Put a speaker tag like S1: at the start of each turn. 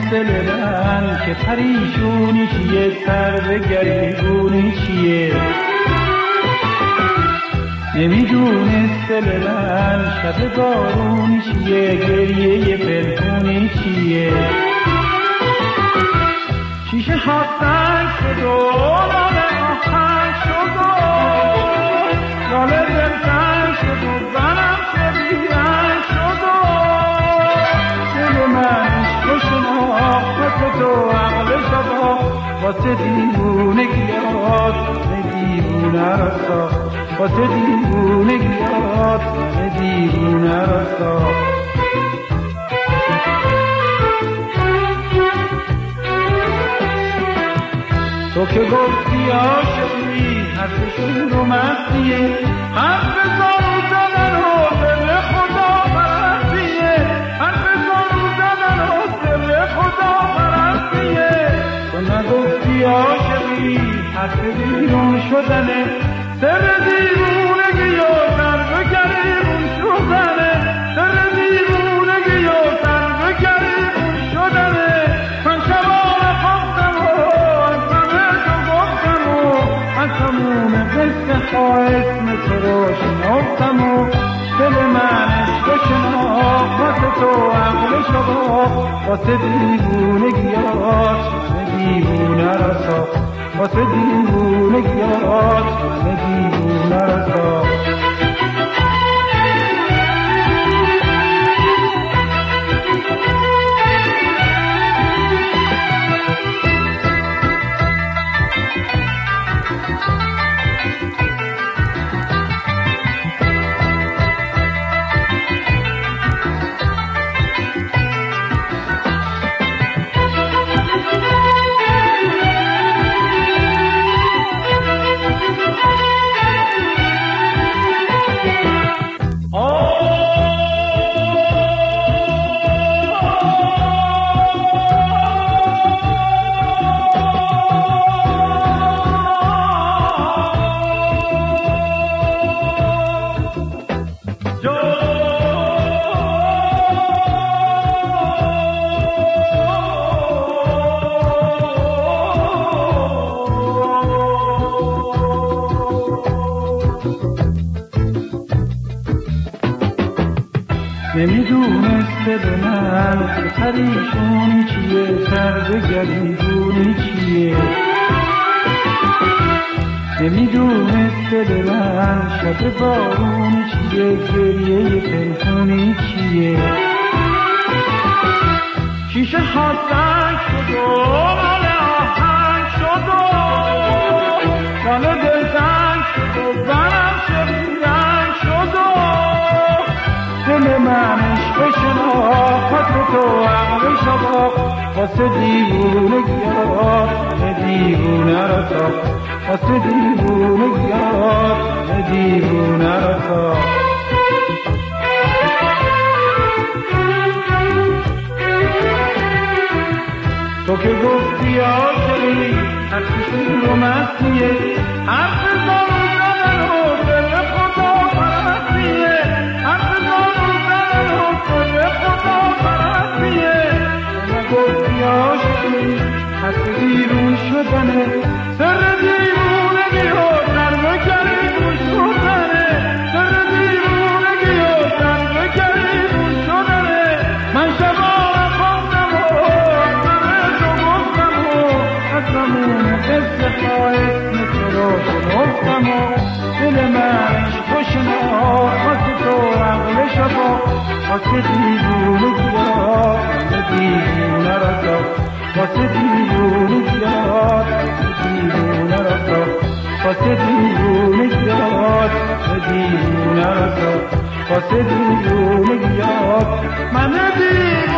S1: دل من که پریشونی چیه، سر به گریبونی چیه. نمیدونست دل من شب بارونی چیه، گریه پنهونی چیه. شیشه ها سنگ شد و لاله آهنگ شد و لاله دلتنگ شد و زنم شبیهنگ شد و دل من عشق شناخت تو عقل شبا واسه دیوونگیات دیوونه را ساخت، واسه دیوونگیات دیوونه را ساخت. تو که گفتی عاشقی حرفشون رو مستیه، حرف زارو زدن و دل خدا پرستیه، حرف زارو زدن و دل خدا پرستیه. تو نگفتی عاشقی حرف بیرون شدنه، سر دیوونگی و سر به گریبون شدنه، سر دیوونگی و سر به گریبون شدنه. من شبانه خواستم از تموم قصه ها اسم تو رو شناختم و دل من عشق شناخت تو عقل شبا واسه دیوونگیات دیوونه را ساخت، واسه دیوونگیات دیوونه را ساخت. نمیدونست دل من که پریشونی چیه، سر به گریبونی چیه. نمیدونست دل من شب بارونی چیه، گریه پنهونی چیه. شیشه ها سنگ شد و لاله آهنگ شد و لاله دلتنگ شد و زنم شبیهنگ شد و دل من عشق شناخت تو عقل شبا واسه دیوونگیات دیوونه را ساخت، واسه دیوونگیات دیوونه را ساخت. تو که گفتی عاشقی حرفشون رو مستیه، حرف زارو زدن و دل خدا پرستیه، حرف زارو زدن و دل خدا پرستیه. تو نگفتی عاشقی حرف بیرون شدنه، سر دیوونگی و سر به گریبون شدنه، سر دیوونگی و سر به گریبون شدنه. من شبانه خواستم از تموم قصه ها اسم تو رو شناختم و دل من عشق شناخت تو عقل شبا واسه دیوونگیات دیوونه را ساخت، واسه دیوونگیات دیوونه را ساخت، واسه دیوونگیات دیوونه را ساخت، واسه دیوونگیات من دیوونه